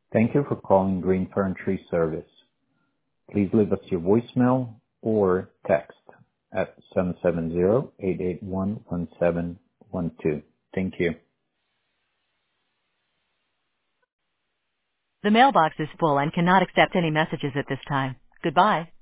Thank you for calling Green Fern Tree Service. Please leave us your voicemail or text at 770-881-1712. Thank you. The mailbox is full and cannot accept any messages at this time. Goodbye.